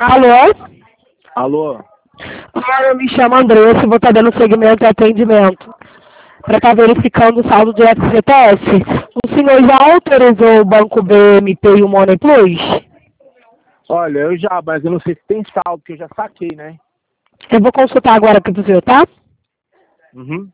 Alô? Alô? Eu me chamo Andressa e vou estar dando segmento e atendimento para estar verificando o saldo do FGTS. O senhor já autorizou o Banco BMT e o Money Plus? Olha, mas eu não sei se tem saldo, porque eu já saquei, né? Eu vou consultar agora aqui pro senhor, tá? Uhum.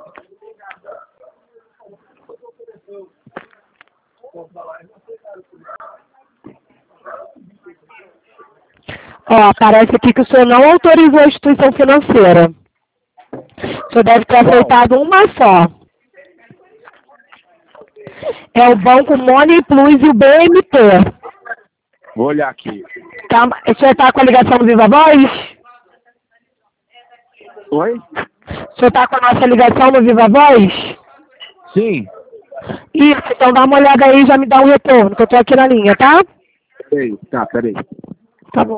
Ó, aparece aqui que o senhor não autorizou a instituição financeira. O senhor deve ter aceitado uma só. É o Banco Money Plus e o BMT. Vou olhar aqui. Tá, o senhor está com a ligação do Viva Voz? Oi? O senhor está com a nossa ligação no Viva Voz? Sim. Isso, então dá uma olhada aí e já me dá um retorno, que eu tô aqui na linha, tá? Peraí. Tá bom.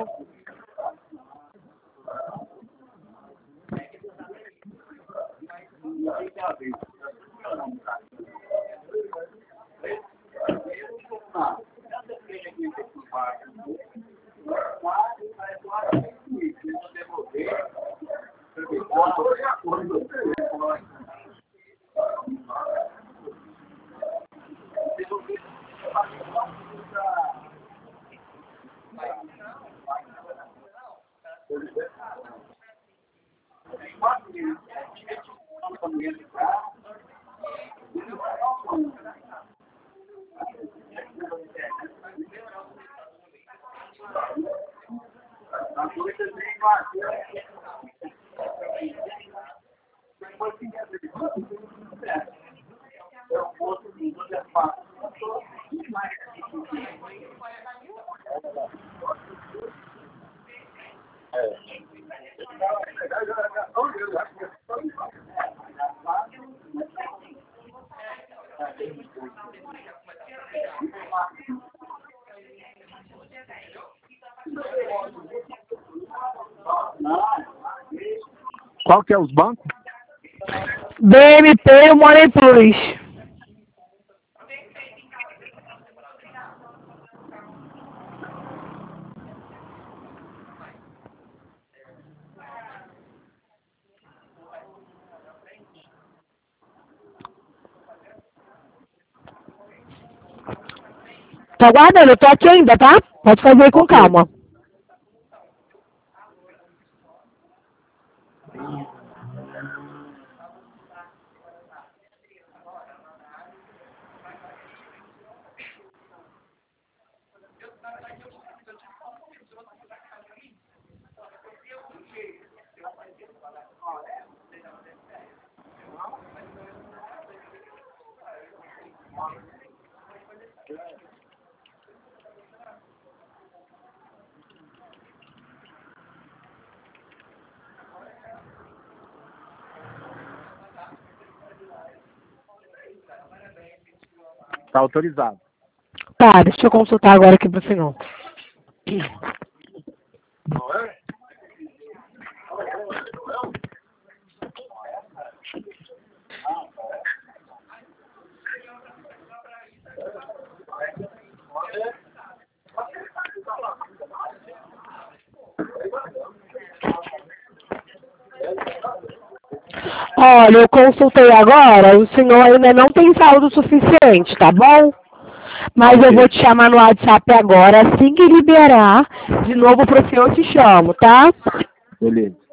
Qual que é os bancos? BMT e o Money Plus. Tá aguardando, eu tô aqui ainda, tá? Pode fazer aí com Ok. calma. Tá autorizado. Tá, deixa eu consultar agora aqui pro senhor. Olha, eu consultei agora, o senhor ainda não tem saldo suficiente, tá bom? Mas eu vou te chamar no WhatsApp agora, assim que liberar, de novo pro senhor eu te chamo, tá? Beleza.